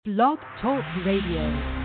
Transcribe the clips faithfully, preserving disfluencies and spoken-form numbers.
Blog Talk Radio.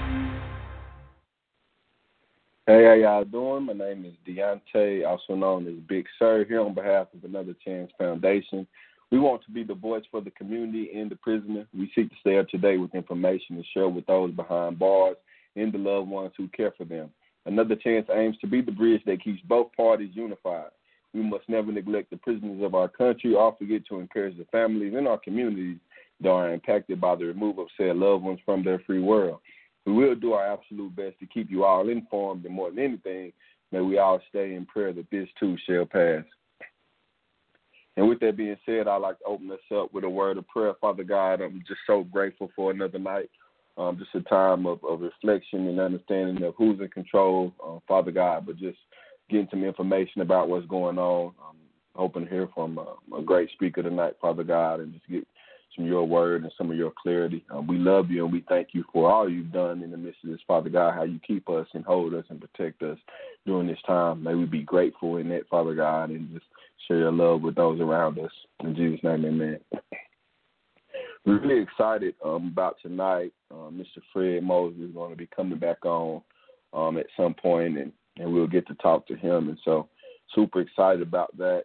Hey, how y'all doing? My name is Deontay, also known as Big Sir, here on behalf of Another Chance Foundation. We want to be the voice for the community and the prisoner. We seek to stay up to date with information and share with those behind bars and the loved ones who care for them. Another Chance aims to be the bridge that keeps both parties unified. We must never neglect the prisoners of our country or forget to encourage the families in our communities that are impacted by the removal of said loved ones from their free world. We will do our absolute best to keep you all informed, and more than anything, may we all stay in prayer that this too shall pass. And with that being said, I'd like to open us up with a word of prayer. Father God, I'm just so grateful for another night, um, just a time of, of reflection and understanding of who's in control, uh, Father God, but just getting some information about what's going on. I'm hoping to hear from uh, a great speaker tonight, Father God, and just get some of your word and some of your clarity. Um, we love you and we thank you for all you've done in the midst of this, Father God, how you keep us and hold us and protect us during this time. May we be grateful in that, Father God, and just share your love with those around us. In Jesus' name, amen. We're really excited um, about tonight. Uh, Mister Fred Mosley is going to be coming back on um, at some point, and, and we'll get to talk to him. And so super excited about that.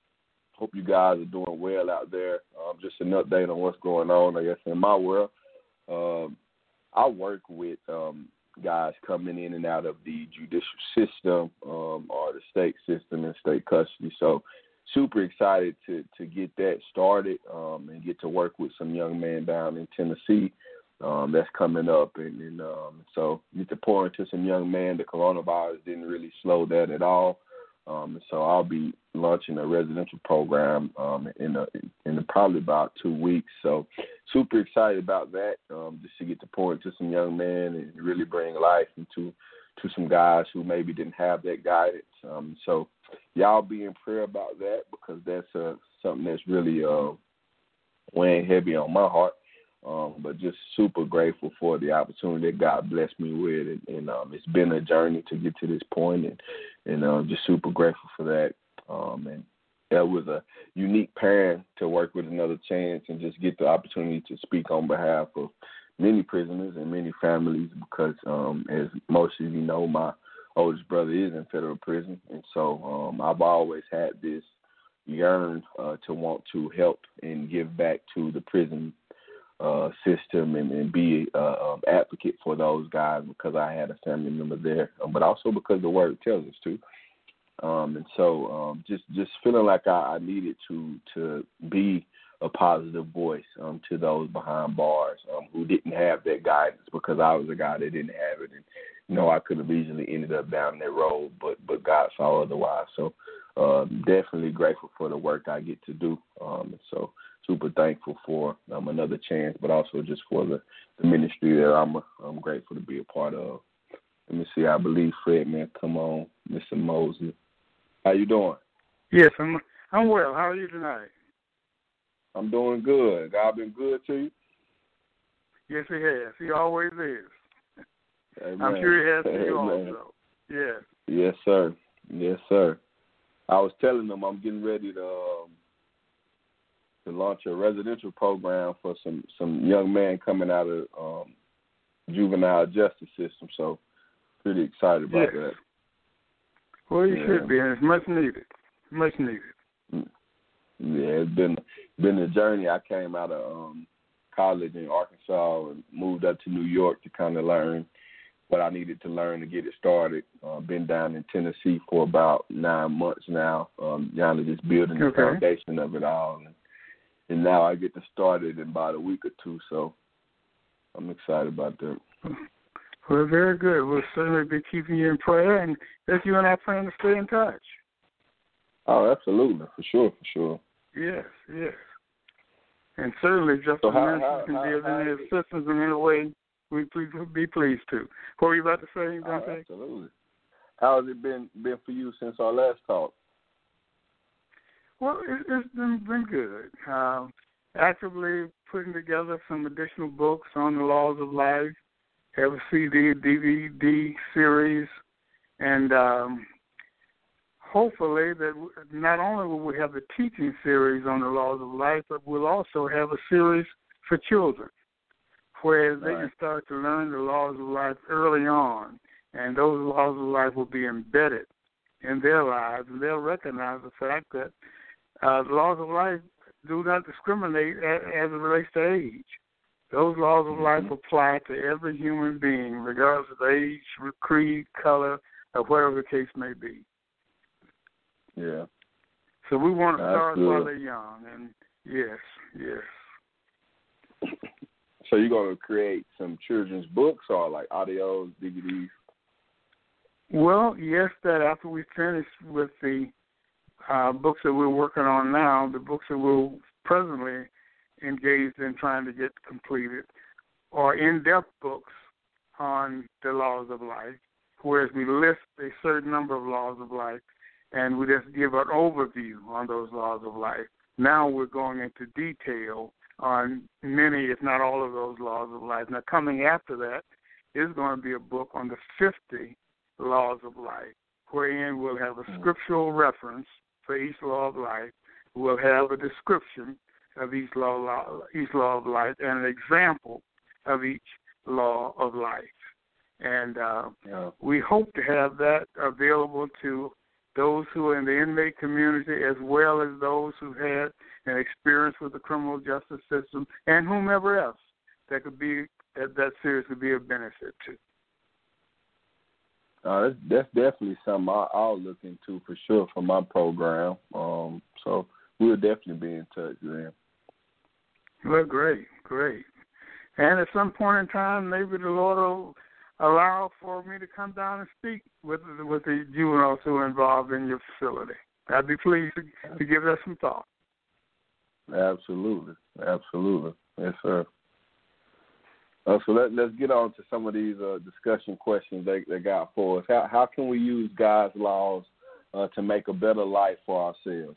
Hope you guys are doing well out there. Um, just an update on what's going on, I guess, in my world. Um, I work with um, guys coming in and out of the judicial system um, or the state system and state custody. So super excited to, to get that started um, and get to work with some young men down in Tennessee um, that's coming up. And, and um, so get to pour into some young men. The coronavirus didn't really slow that at all. Um, so I'll be launching a residential program um, in, a, in a probably about two weeks. So super excited about that, um, just to get to pour into some young men and really bring life into to some guys who maybe didn't have that guidance. Um, so y'all be in prayer about that, because that's uh, something that's really uh, weighing heavy on my heart. Um, but just super grateful for the opportunity that God blessed me with, and, and um, it's been a journey to get to this point, and and I'm uh, just super grateful for that. Um, and that was a unique pairing to work with Another Chance and just get the opportunity to speak on behalf of many prisoners and many families, because um, as most of you know, my oldest brother is in federal prison, and so um, I've always had this yearn uh, to want to help and give back to the prison Uh, system and, and be an uh, um, advocate for those guys, because I had a family member there, um, but also because the word tells us to. Um, and so um, just just feeling like I, I needed to to be a positive voice um, to those behind bars um, who didn't have that guidance, because I was a guy that didn't have it. And, you know, I could have easily ended up down that road, but, but God saw otherwise. So uh, definitely grateful for the work I get to do. Um, and so super thankful for um, Another Chance, but also just for the, the ministry that I'm I'm grateful to be a part of. Let me see. I believe Fred, man, come on, Mister Mosley. How you doing? Yes, I'm I'm well. How are you tonight? I'm doing good. God been good to you? Yes, he has. He always is. Amen. I'm sure he has to you Amen. also. Yes. Yes, sir. Yes, sir. I was telling them I'm getting ready to um, to launch a residential program for some, some young men coming out of um, juvenile justice system. So pretty excited about yes. that. Well, you yeah. should be, and it's much needed. Much needed. Yeah, it's been been a journey. I came out of um, college in Arkansas and moved up to New York to kind of learn what I needed to learn to get it started. Uh, been down in Tennessee for about nine months now, um, kind of just building the okay. foundation of it all. And, and now I get to start it in about a week or two, so I'm excited about that. Well, very good. We'll certainly be keeping you in prayer, and if you and I plan to stay in touch. Oh, absolutely, for sure, for sure. Yes, yes. And certainly, just so as how, mentioned, how, can how, give how, any assistance in any way, we'd be pleased to. What were you about to say, Dante? Oh, absolutely. How has it been been for you since our last talk? Well, it, it's been, been good. Um, actively putting together some additional books on the laws of life, have a C D, D V D series, and um, hopefully that not only will we have the teaching series on the laws of life, but we'll also have a series for children whereas they Right. can start to learn the laws of life early on, and those laws of life will be embedded in their lives, and they'll recognize the fact that uh, the laws of life do not discriminate as, as it relates to age. Those laws of life Mm-hmm. apply to every human being, regardless of age, creed, color, or whatever the case may be. Yeah. So we want to That's start good. while they're young, and yes, yes. So you're going to create some children's books or like audios, D V Ds? Well, yes, that after we finish with the uh, books that we're working on now, the books that we're presently engaged in trying to get completed, are in-depth books on the laws of life, whereas we list a certain number of laws of life, and we just give an overview on those laws of life. Now we're going into detail on many, if not all of those laws of life. Now coming after that is going to be a book on the fifty laws of life, wherein we'll have a scriptural reference for each law of life. We'll have a description of each law, law, each law of life and an example of each law of life. And uh, Yeah. we hope to have that available to those who are in the inmate community as well as those who had an experience with the criminal justice system and whomever else that could be that, that series could be of benefit to. Uh, that's, that's definitely something I, I'll look into for sure for my program. Um, so we'll definitely be in touch then. Well, great, great. And at some point in time, maybe the Lord will allow for me to come down and speak with with the juveniles who are involved in your facility. I'd be pleased to, to give that some thought. Absolutely, absolutely, yes, sir. Uh, so let, let's get on to some of these uh, discussion questions they, they got for us. How, how can we use God's laws uh, to make a better life for ourselves?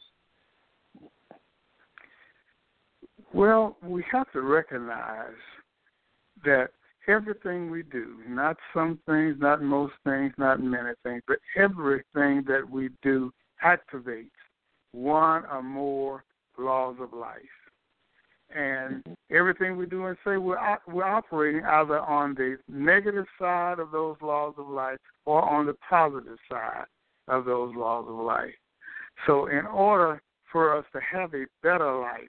Well, we have to recognize that everything we do, not some things, not most things, not many things, but everything that we do activates one or more laws of life. And everything we do and say, we're, we're operating either on the negative side of those laws of life or on the positive side of those laws of life. So in order for us to have a better life,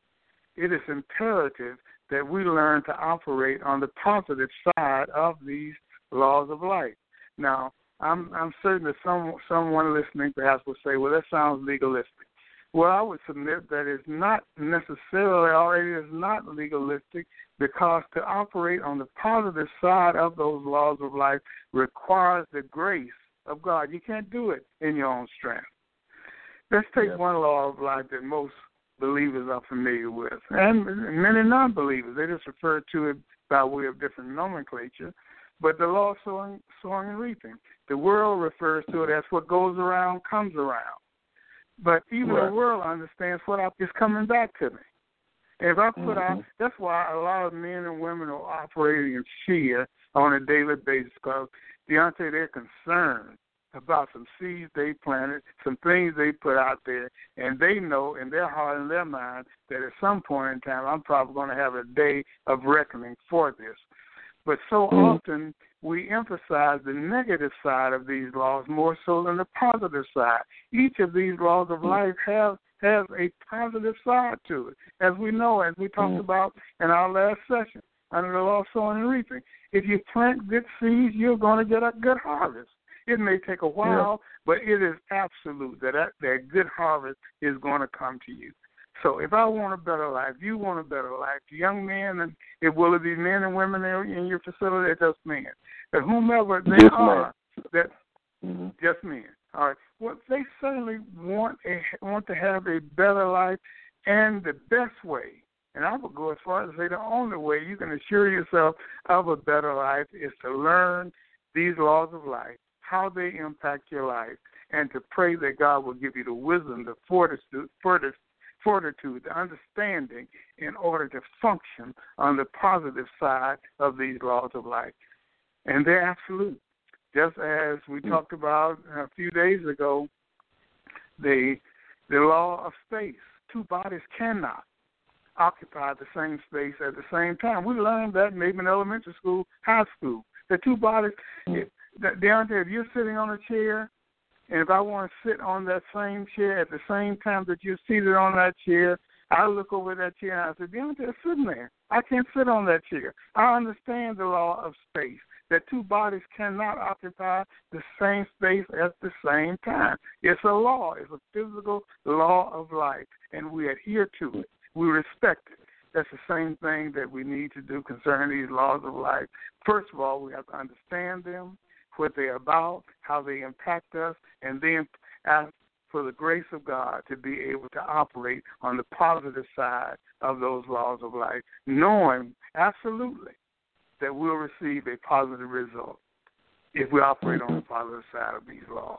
it is imperative that we learn to operate on the positive side of these laws of life. Now, I'm, I'm certain that some, someone listening perhaps will say, well, that sounds legalistic. Well, I would submit that it's not necessarily, or it is not legalistic, because to operate on the positive side of those laws of life requires the grace of God. You can't do it in your own strength. Let's take Yeah. one law of life that most believers are familiar with, and many non-believers. They just refer to it by way of different nomenclature, but the law of sowing, sowing and reaping. The world refers to it as what goes around comes around. But even Right. the world understands what is coming back to me. If I put Mm-hmm. out, that's why a lot of men and women are operating in fear on a daily basis, because, Deontay, they're concerned about some seeds they planted, some things they put out there, and they know in their heart and their mind that at some point in time I'm probably going to have a day of reckoning for this. But so Mm-hmm. often we emphasize the negative side of these laws more so than the positive side. Each of these laws of life have has a positive side to it, as we know, as we talked about in our last session under the law of sowing and reaping. If you plant good seeds, you're going to get a good harvest. It may take a while, yeah. but it is absolute that, that that good harvest is going to come to you. So if I want a better life, you want a better life, young men, and it will it be men and women in your facility, or just men, but whomever they just are, men. that mm-hmm. just men. All right. Well, they certainly want a want to have a better life, and the best way, and I would go as far as to say the only way you can assure yourself of a better life is to learn these laws of life, how they impact your life, and to pray that God will give you the wisdom, the fortitude, fortitude, fortitude, the understanding in order to function on the positive side of these laws of life. And they're absolute. Just as we mm-hmm. talked about a few days ago, the the law of space. Two bodies cannot occupy the same space at the same time. We learned that maybe in elementary school, high school. The two bodies, if, Deontay, if you're sitting on a chair, and if I want to sit on that same chair at the same time that you're seated on that chair, I look over that chair and I say, Deontay, it's sitting there. I can't sit on that chair. I understand the law of space, that two bodies cannot occupy the same space at the same time. It's a law. It's a physical law of life, and we adhere to it. We respect it. That's the same thing that we need to do concerning these laws of life. First of all, we have to understand them, what they're about, how they impact us, and then ask for the grace of God to be able to operate on the positive side of those laws of life, knowing absolutely that we'll receive a positive result if we operate on the positive side of these laws.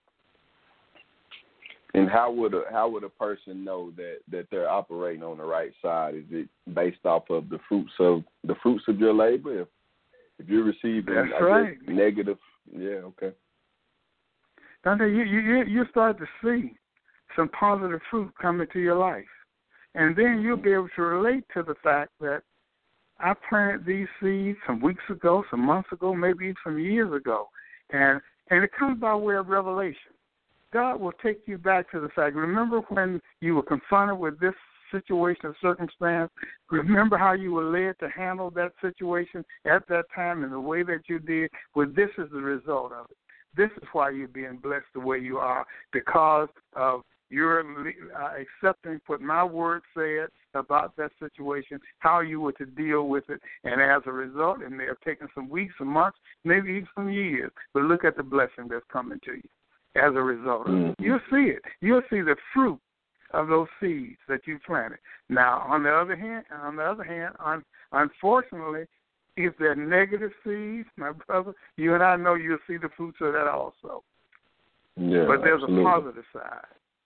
And how would a how would a person know that, that they're operating on the right side? Is it based off of the fruits of the fruits of your labor? If if you're receiving That's I right. guess, negative, yeah, okay. Dante, you you you start to see some positive fruit come into your life, and then you'll be able to relate to the fact that I planted these seeds some weeks ago, some months ago, maybe even some years ago, and and it comes by way of revelation. God will take you back to the fact. Remember when you were confronted with this situation or circumstance? Remember how you were led to handle that situation at that time in the way that you did? Well, this is the result of it. This is why you're being blessed the way you are, because of your uh, accepting what my word said about that situation, how you were to deal with it, and as a result, it may have taken some weeks, some months, maybe even some years, but look at the blessing that's coming to you as a result of it. You'll see it. You'll see the fruit of those seeds that you planted. Now, on the other hand, on the other hand, un- unfortunately, if they're negative seeds, my brother, you and I know you'll see the fruits of that also. Yeah, but there's absolutely. a positive side.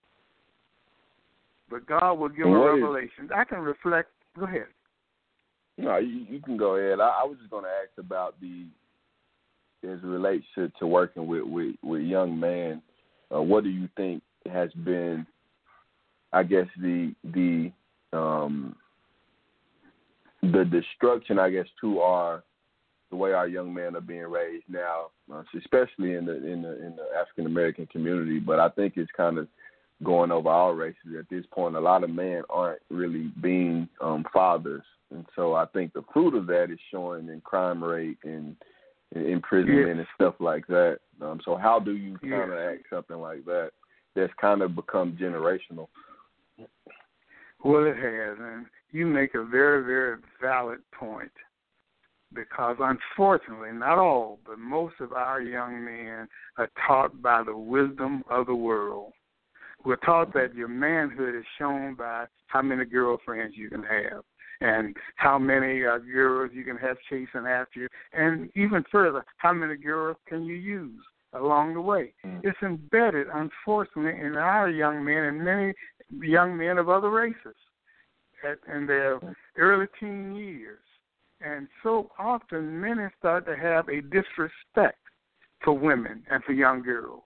But God will give And a what is- revelation. I can reflect. Go ahead. No, you, you can go ahead. I, I was just going to ask about the, as it relates to, to working with, with, with young men, uh, what do you think has been, I guess, the the um, the destruction, I guess, to our the way our young men are being raised now, uh, especially in the in the in the African American community. But I think it's kind of going over all races at this point. A lot of men aren't really being um, fathers, and so I think the fruit of that is showing in crime rate and, and imprisonment yes. and stuff like that. Um, so how do you yes. counteract something like that that's kind of become generational? Well, it has, and you make a very, very valid point, because unfortunately, not all, but most of our young men are taught by the wisdom of the world. We're taught that your manhood is shown by how many girlfriends you can have and how many uh, girls you can have chasing after you, and even further, how many girls can you use along the way. Mm. It's embedded, unfortunately, in our young men and many young men of other races at, in their early teen years. And so often men start to have a disrespect for women and for young girls.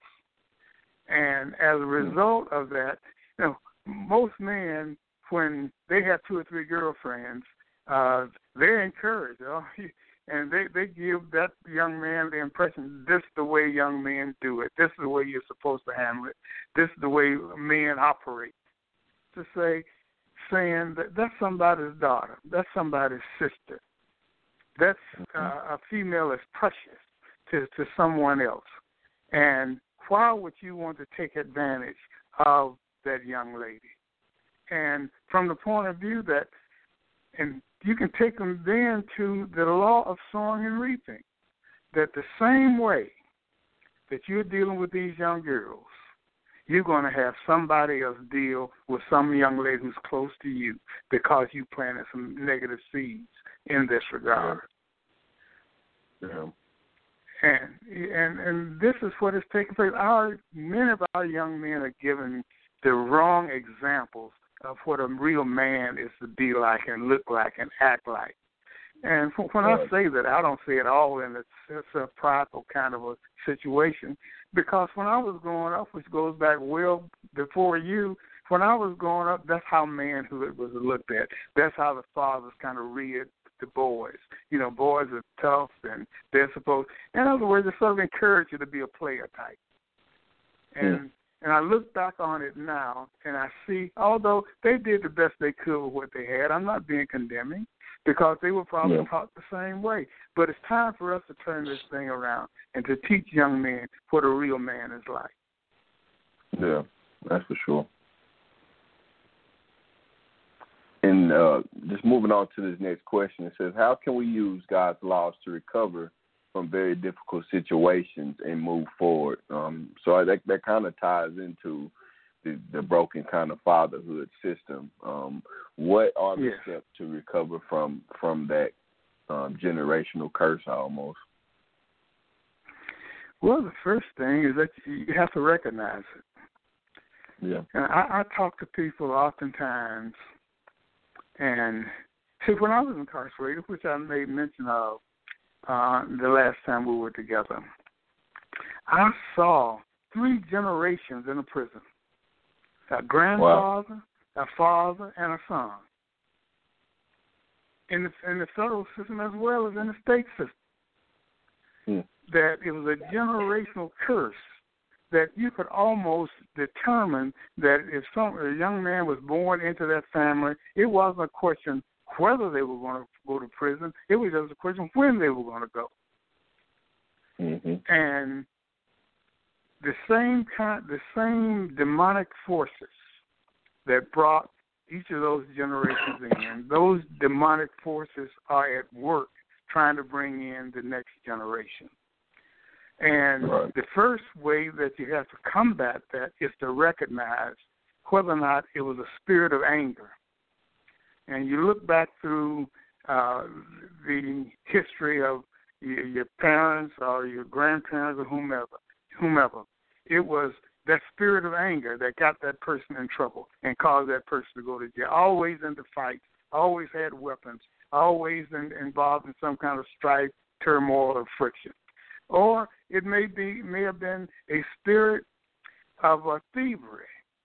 And as a result of that, you know, most men, when they have two or three girlfriends, uh, they're encouraged, you know, and they, they give that young man the impression, this is the way young men do it. This is the way you're supposed to handle it. This is the way men operate. To say, saying that that's somebody's daughter, that's somebody's sister. That's uh, a female is precious to, to someone else. And why would you want to take advantage of that young lady? And from the point of view that, and you can take them then to the law of sowing and reaping, that the same way that you're dealing with these young girls, you're going to have somebody else deal with some young lady who's close to you because you planted some negative seeds in this regard. Yeah. And, and and this is what is taking place. Our many of our young men are given the wrong examples of what a real man is to be like and look like and act like. And when I say that, I don't say it all in a sense of prideful kind of a situation, because when I was growing up, which goes back well before you, when I was growing up, that's how manhood was looked at. That's how the fathers kind of reared the boys. You know, boys are tough and they're supposed, in other words, they sort of encourage you to be a player type. And yeah. and I look back on it now and I see, although they did the best they could with what they had, I'm not being condemning because they were probably yeah. taught the same way. But it's time for us to turn this thing around and to teach young men what a real man is like. Yeah, that's for sure. And uh, just moving on to this next question, it says, how can we use God's laws to recover from very difficult situations and move forward? Um, so that that kind of ties into the, the broken kind of fatherhood system. Um, what are the yes. steps to recover from from that um, generational curse almost? Well, the first thing is that you have to recognize it. Yeah. And I, I talk to people oftentimes, and see, when I was incarcerated, which I made mention of uh, the last time we were together, I saw three generations in a prison: a grandfather, wow. a father, and a son. In the in the federal system as well as in the state system, hmm. that it was a generational curse. That you could almost determine that if some a young man was born into that family, it wasn't a question whether they were going to go to prison. It was just a question when they were going to go. Mm-hmm. And the same kind, the same demonic forces that brought each of those generations in, those demonic forces are at work trying to bring in the next generation. And right. the first way that you have to combat that is to recognize whether or not it was a spirit of anger. And you look back through uh, the history of your, your parents or your grandparents or whomever, whomever. It was that spirit of anger that got that person in trouble and caused that person to go to jail. Always into fights, always had weapons, always in, involved in some kind of strife, turmoil, or friction. Or it may be may have been a spirit of a thievery,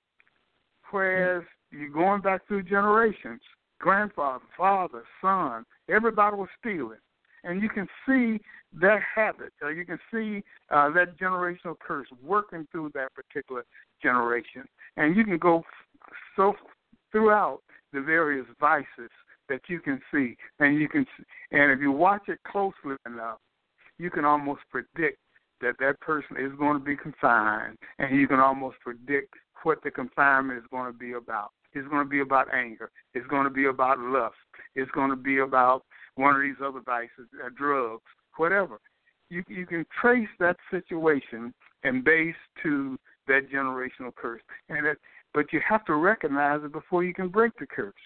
whereas you're going back through generations, grandfather, father, son, everybody was stealing. And you can see that habit, or you can see uh, that generational curse working through that particular generation. And you can go so throughout the various vices that you can see. And you can, and if you watch it closely enough, you can almost predict that that person is going to be confined, and you can almost predict what the confinement is going to be about. It's going to be about anger. It's going to be about lust. It's going to be about one of these other vices, uh, drugs, whatever. You you can trace that situation and base to that generational curse, and it, but you have to recognize it before you can break the curse.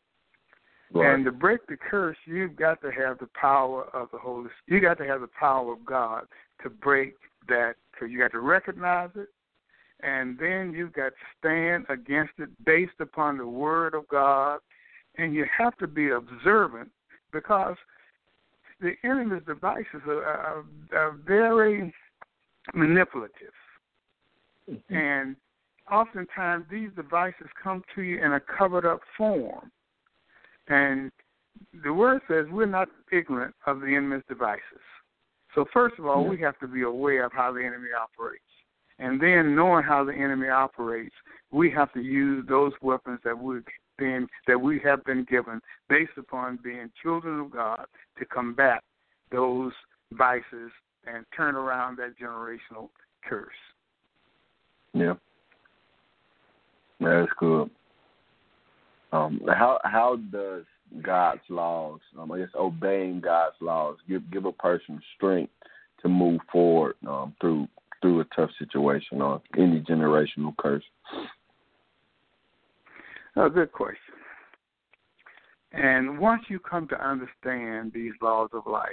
Right. And to break the curse, you've got to have the power of the Holy Spirit. You got to have the power of God to break that curse. You got to recognize it, and then you've got to stand against it based upon the Word of God, and you have to be observant because the enemy's devices are, are, are very manipulative, mm-hmm. and oftentimes these devices come to you in a covered-up form. And the Word says we're not ignorant of the enemy's devices. So first of all, yeah. we have to be aware of how the enemy operates. And then knowing how the enemy operates, we have to use those weapons that we've been, that we have been given based upon being children of God to combat those vices and turn around that generational curse. Yeah. That's good. Um, how how does God's laws, um, I guess obeying God's laws, give give a person strength to move forward um, through through a tough situation or any generational curse? Oh, good question. And once you come to understand these laws of life,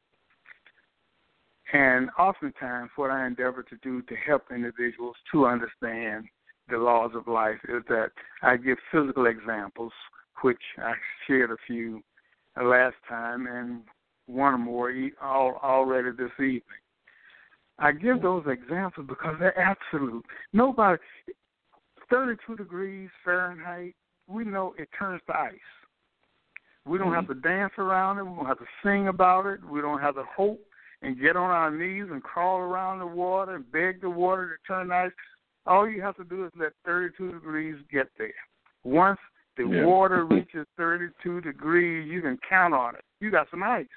and oftentimes what I endeavor to do to help individuals to understand the laws of life is that I give physical examples, which I shared a few last time and one or more all, already this evening. I give those examples because they're absolute. Nobody, thirty-two degrees Fahrenheit, we know it turns to ice. We don't have to dance around it. We don't have to sing about it. We don't have to hope and get on our knees and crawl around the water and beg the water to turn ice. All you have to do is let thirty-two degrees get there. Once the yeah. water reaches thirty-two degrees, you can count on it. You got some ice.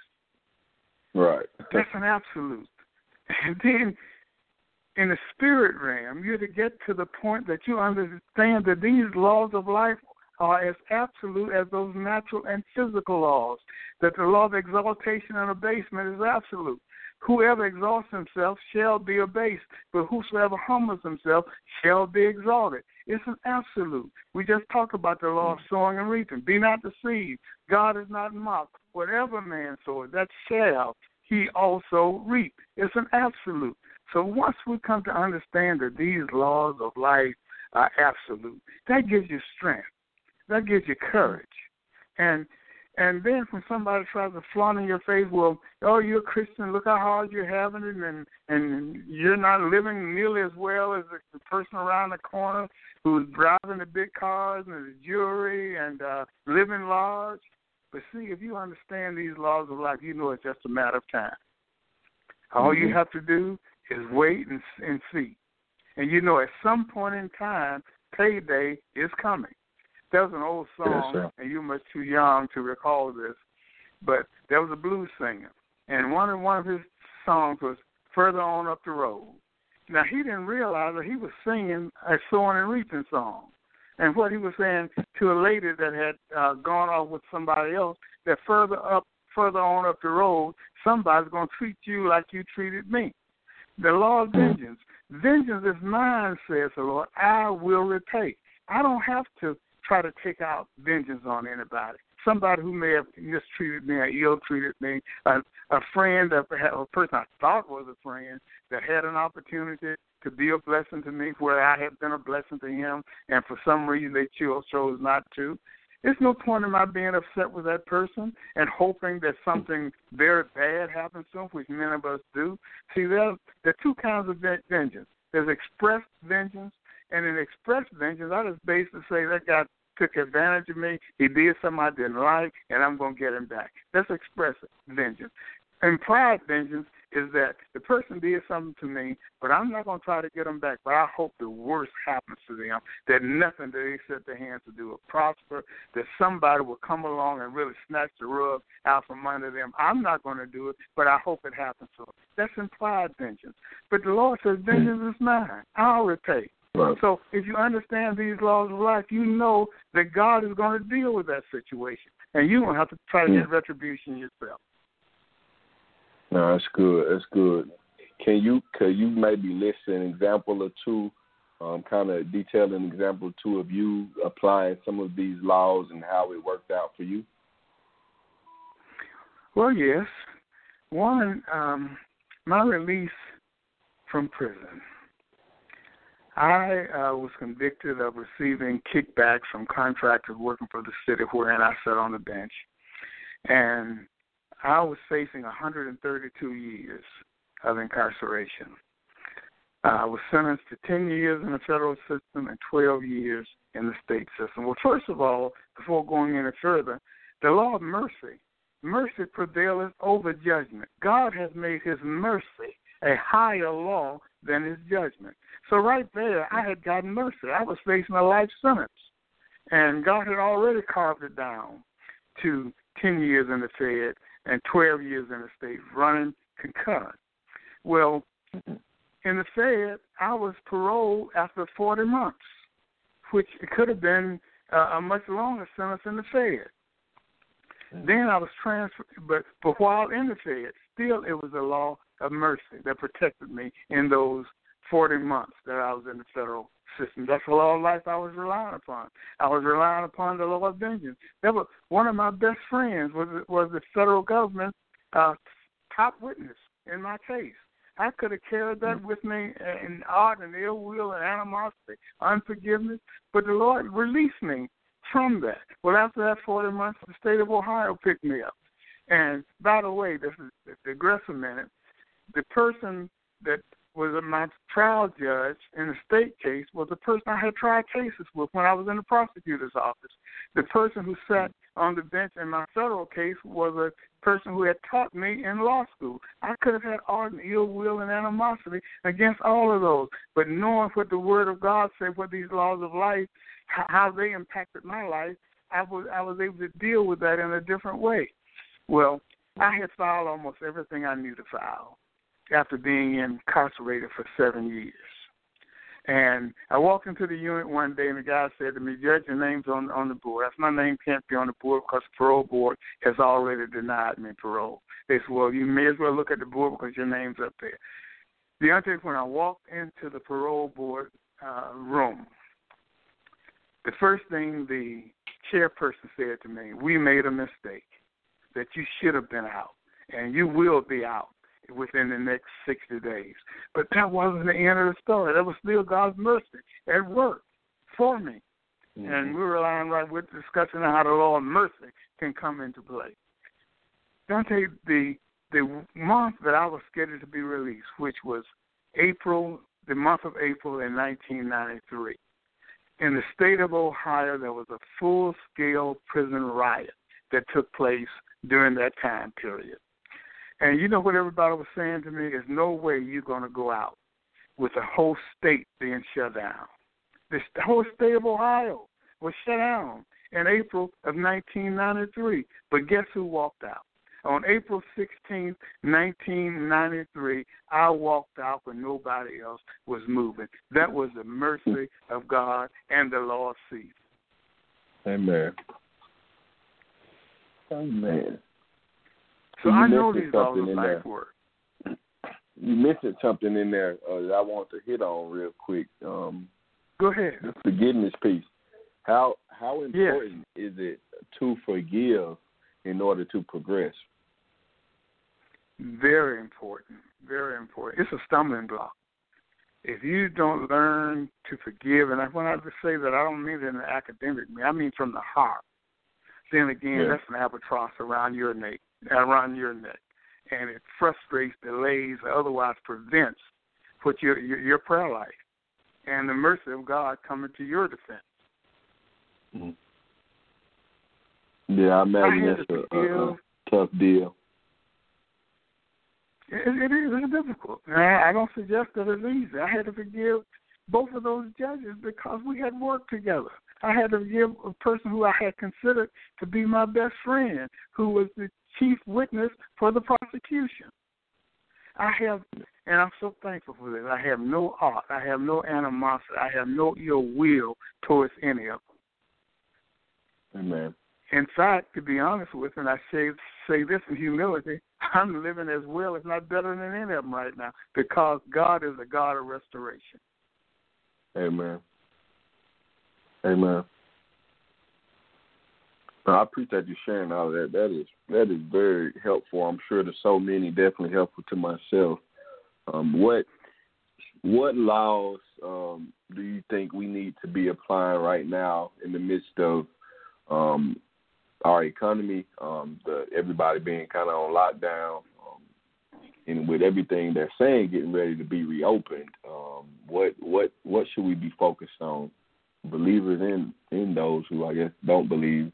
Right. That's an absolute. And then in the spirit realm, you're to get to the point that you understand that these laws of life are as absolute as those natural and physical laws, that the law of exaltation and abasement is absolute. Whoever exalts himself shall be abased, but whosoever humbles himself shall be exalted. It's an absolute. We just talked about the law of sowing and reaping. Be not deceived. God is not mocked. Whatever man soweth, that shall he also reap. It's an absolute. So once we come to understand that these laws of life are absolute, that gives you strength. That gives you courage. And and then when somebody tries to flaunt in your face, well, oh, you're a Christian, look how hard you're having it, and, and you're not living nearly as well as the, the person around the corner who's driving the big cars and the jewelry and uh, living large. But see, if you understand these laws of life, you know it's just a matter of time. All mm-hmm. you have to do is wait and, and see. And you know at some point in time, payday is coming. There was an old song, yes, and you're much too young to recall this, but there was a blues singer, and one of, one of his songs was Further On Up the Road. Now, he didn't realize that he was singing a sowing and reaping song, and what he was saying to a lady that had uh, gone off with somebody else, that further up, further on up the road, somebody's going to treat you like you treated me. The law of vengeance. Vengeance is mine, says the Lord. I will repay. I don't have to try to take out vengeance on anybody. Somebody who may have mistreated me or ill-treated me, a, a friend, a, a person I thought was a friend that had an opportunity to be a blessing to me where I had been a blessing to him, and for some reason they chose, chose not to. There's no point in my being upset with that person and hoping that something very bad happens to them, which many of us do. See, there, there are two kinds of vengeance. There's expressed vengeance, and in expressed vengeance, I just basically say that guy took advantage of me, he did something I didn't like, and I'm going to get him back. That's expressive vengeance. Implied vengeance is that the person did something to me, but I'm not going to try to get them back, but I hope the worst happens to them, that nothing that they set their hands to do will prosper, that somebody will come along and really snatch the rug out from under them. I'm not going to do it, but I hope it happens to them. That's implied vengeance. But the Lord says, vengeance is mine. I'll repay. Right. So if you understand these laws of life, you know that God is going to deal with that situation, and you don't have to try to get retribution yourself. No, that's good. That's good. Can you can you maybe list an example or two, um, kind of detail an example or two of you applying some of these laws and how it worked out for you? Well, yes. One, um, my release from prison. I uh, was convicted of receiving kickbacks from contractors working for the city wherein I sat on the bench. And I was facing one hundred thirty-two years of incarceration. I was sentenced to ten years in the federal system and twelve years in the state system. Well, first of all, before going any further, the law of mercy. Mercy prevaileth over judgment. God has made his mercy a higher law than his judgment. So right there, I had gotten mercy. I was facing a life sentence. And God had already carved it down to ten years in the Fed and twelve years in the state, running concurrent. Well, in the Fed, I was paroled after forty months, which could have been uh, a much longer sentence in the Fed. Mm-hmm. Then I was transferred, but, but while in the Fed, still it was a law of mercy that protected me in those forty months that I was in the federal system. That's the law of life I was relying upon. I was relying upon the law of vengeance. That was one of my best friends was was the federal government uh, top witness in my case. I could have carried that with me in art and ill will and animosity, unforgiveness, but the Lord released me from that. Well, after that forty months, the state of Ohio picked me up. And by the way, this is to digress a minute. The person that was that my trial judge in the state case was the person I had tried cases with when I was in the prosecutor's office. The person who sat on the bench in my federal case was a person who had taught me in law school. I could have had ardent ill will and animosity against all of those, but knowing what the Word of God said, what these laws of life, how they impacted my life, I was I was able to deal with that in a different way. Well, I had filed almost everything I knew to file after being incarcerated for seven years. And I walked into the unit one day, and the guy said to me, "Judge, your name's on on the board." I said, "My name can't be on the board because the parole board has already denied me parole." They said, "Well, you may as well look at the board because your name's up there." Deontay, when I walked into the parole board uh, room, the first thing the chairperson said to me, "We made a mistake, that you should have been out, and you will be out within the next sixty days. But that wasn't the end of the story. That was still God's mercy at work for me. Mm-hmm. And we were lying right with the discussion on how the law of mercy can come into play. Dante, the the month that I was scheduled to be released, which was April, the month of April in nineteen ninety-three, in the state of Ohio, there was a full-scale prison riot that took place during that time period. And you know what everybody was saying to me? There's no way you're going to go out with the whole state being shut down. The whole state of Ohio was shut down in April of nineteen ninety-three. But guess who walked out? On April sixteenth, nineteen ninety-three, I walked out when nobody else was moving. That was the mercy of God and the Lord's season. Amen. Amen. So you I know these laws of life there. work. You mentioned something in there uh, that I want to hit on real quick. Um, Go ahead. The forgiveness piece. How how important yes. is it to forgive in order to progress? Very important. Very important. It's a stumbling block. If you don't learn to forgive, and when I say that, I don't mean it in an academic way. I mean from the heart. Then again, yeah. that's an albatross around your neck. around your neck, and it frustrates, delays, or otherwise prevents what your, your your prayer life and the mercy of God coming to your defense. Mm-hmm. Yeah, I imagine I that's a, a, a tough deal. It, it is. It's difficult. I, I don't suggest that it's easy. I had to forgive both of those judges because we had worked together. I had to forgive a person who I had considered to be my best friend, who was the chief witness for the prosecution. I have, and I'm so thankful for this, I have no art, I have no animosity, I have no ill will towards any of them. Amen. In fact, to be honest with you, and I say, say this in humility, I'm living as well, if not better than any of them right now, because God is a God of restoration. Amen. Amen. No, I appreciate you sharing all of that. That is that is very helpful. I'm sure there's so many, definitely helpful to myself. Um, what what laws um, do you think we need to be applying right now in the midst of um, our economy, um, the, everybody being kind of on lockdown, um, and with everything they're saying getting ready to be reopened? Um, what what what should we be focused on? Believers in, in those who, I guess, don't believe.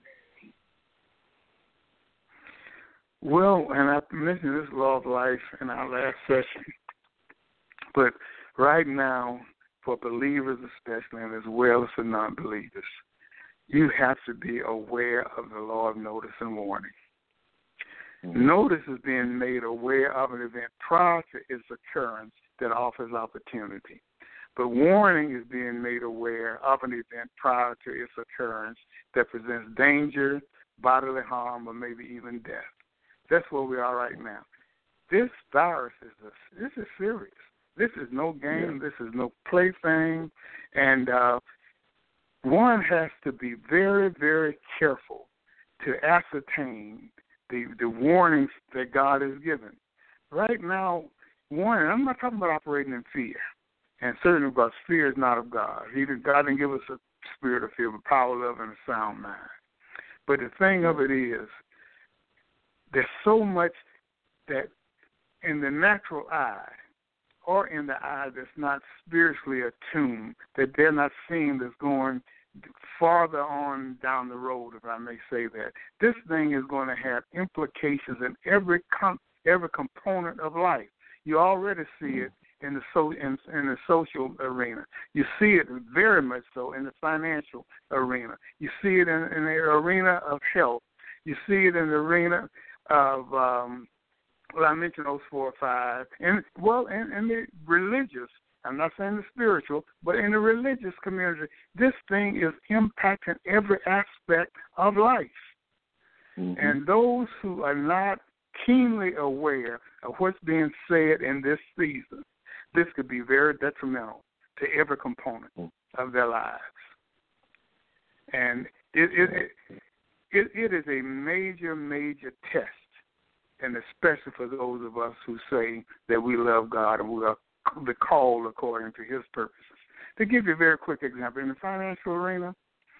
Well, and I mentioned this law of life in our last session, but right now, for believers especially, and as well as for non-believers, you have to be aware of the law of notice and warning. Mm-hmm. Notice is being made aware of an event prior to its occurrence that offers opportunity. But warning is being made aware of an event prior to its occurrence that presents danger, bodily harm, or maybe even death. That's where we are right now. This virus is a, this is serious. This is no game. Yeah. This is no plaything. And uh, one has to be very, very careful to ascertain the, the warnings that God has given. Right now, warning, I'm not talking about operating in fear. And certainly because fear is not of God. He did, God didn't give us a spirit of fear, but power, love, and a sound mind. But the thing of it is, there's so much that in the natural eye or in the eye that's not spiritually attuned, that they're not seeing that's going farther on down the road, if I may say that. This thing is going to have implications in every com- every component of life. You already see it in the so in, in the social arena. You see it very much so in the financial arena. You see it in, in the arena of health. You see it in the arena of um, well, I mentioned those four or five, and well, in, in the religious. I'm not saying the spiritual, but in the religious community, this thing is impacting every aspect of life. Mm-hmm. And those who are not keenly aware of what's being said in this season, this could be very detrimental to every component of their lives. And it it, it, it is a major, major test, and especially for those of us who say that we love God and we are the call according to his purposes. To give you a very quick example, in the financial arena,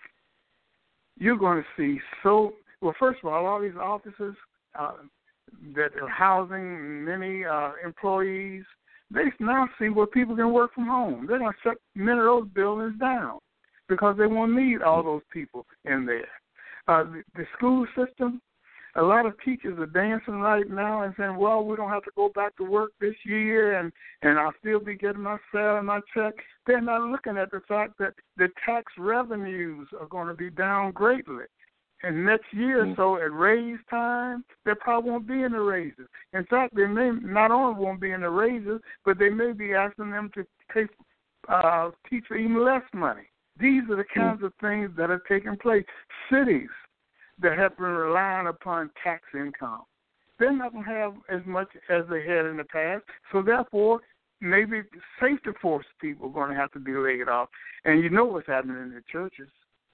you're going to see so, well, first of all, all these offices uh, that are housing many uh, employees, they now see where people can work from home. They're going to shut many of those buildings down because they won't need all those people in there. Uh, the, the school system, a lot of teachers are dancing right now and saying, well, we don't have to go back to work this year and, and I'll still be getting my salary and my check. They're not looking at the fact that the tax revenues are going to be down greatly. And next year or so at raise time, there probably won't be any raises. In fact, they may not only won't be any raises, but they may be asking them to pay uh, teach for even less money. These are the kinds of things that are taking place. Cities that have been relying upon tax income, they're not going to have as much as they had in the past. So therefore, maybe safety force people are going to have to be laid off. And you know what's happening in the churches.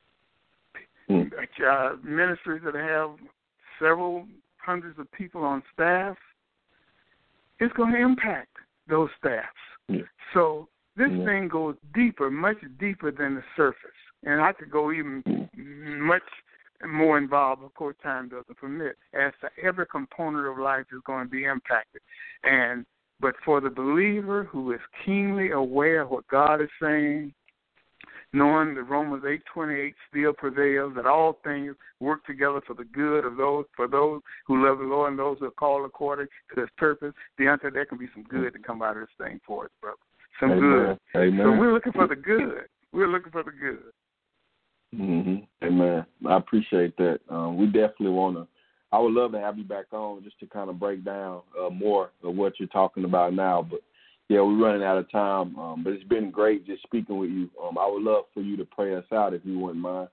Mm. Uh, ministries that have several hundreds of people on staff, it's going to impact those staffs. Yeah. So this yeah. thing goes deeper, much deeper than the surface. And I could go even mm. much more involved, of course, time doesn't permit, as to every component of life is going to be impacted. And but for the believer who is keenly aware of what God is saying, knowing that Romans eight twenty-eight still prevails, that all things work together for the good of those, for those who love the Lord and those who are called according to his purpose, Deontay, there can be some good to come out of this thing for us, brother. Some Amen. good. Amen. So we're looking for the good. We're looking for the good. Mm-hmm. Amen. I appreciate that. Um, we definitely want to, I would love to have you back on just to kind of break down uh, more of what you're talking about now. But, yeah, we're running out of time. Um, but it's been great just speaking with you. Um, I would love for you to pray us out if you wouldn't mind.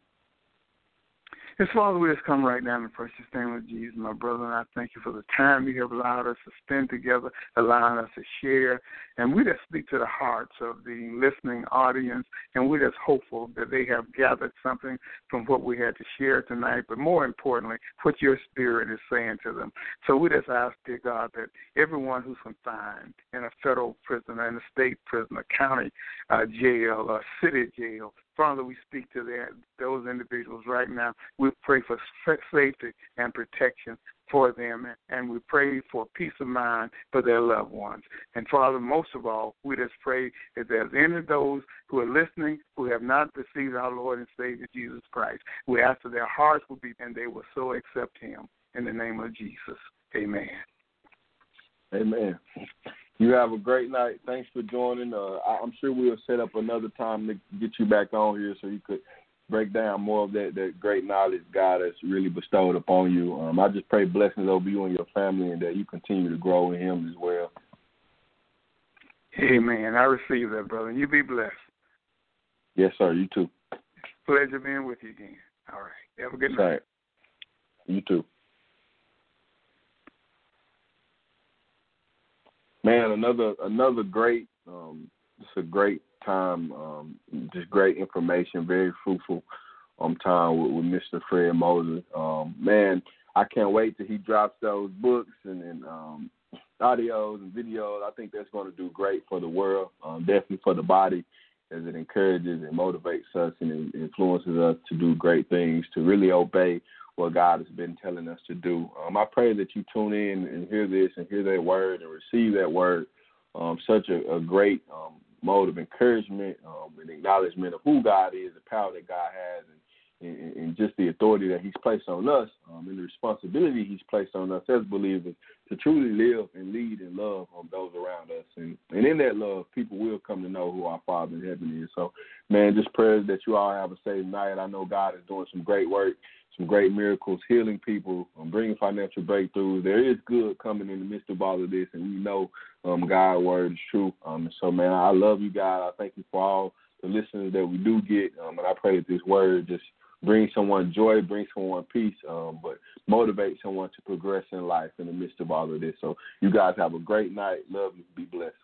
His Father, we just come right now in the precious name of Jesus, my brother, and I thank you for the time you have allowed us to spend together, allowing us to share. And we just speak to the hearts of the listening audience, and we're just hopeful that they have gathered something from what we had to share tonight, but more importantly, what your spirit is saying to them. So we just ask, dear God, that everyone who's confined in a federal prison, in a state prison, a county uh, jail, a city jail, Father, we speak to their, those individuals right now. We pray for safety and protection for them, and we pray for peace of mind for their loved ones. And, Father, most of all, we just pray that there's any of those who are listening who have not received our Lord and Savior, Jesus Christ. We ask that their hearts will be, and they will so accept him in the name of Jesus. Amen. Amen. You have a great night. Thanks for joining. Uh, I'm sure we'll set up another time to get you back on here so you could break down more of that, that great knowledge God has really bestowed upon you. Um, I just pray blessings over you and your family and that you continue to grow in him as well. Amen. I receive that, brother. You be blessed. Yes, sir. You too. Pleasure being with you again. All right. Have a good night. Right. You too. Man, another another great, um, it's a great time, um, just great information, very fruitful um, time with, with Mister Fred Mosley. Um, man, I can't wait till he drops those books and, and um, audios and videos. I think that's going to do great for the world, um, definitely for the body, as it encourages and motivates us and influences us to do great things, to really obey what God has been telling us to do. Um, I pray that you tune in and hear this and hear that word and receive that word um, such a, a great um, mode of encouragement um, and acknowledgement of who God is, the power that God has, and And, and just the authority that he's placed on us um, and the responsibility he's placed on us as believers to truly live and lead and love on those around us. And, and in that love, people will come to know who our Father in heaven is. So, man, just prayers that you all have a safe night. I know God is doing some great work, some great miracles, healing people, um, bringing financial breakthroughs. There is good coming in the midst of all of this, and we know um, God's word is true. Um, so, man, I love you guys. I thank you for all the listeners that we do get, um, and I pray that this word just bring someone joy, bring someone peace, um, but motivate someone to progress in life in the midst of all of this. So you guys have a great night. Love you. Be blessed.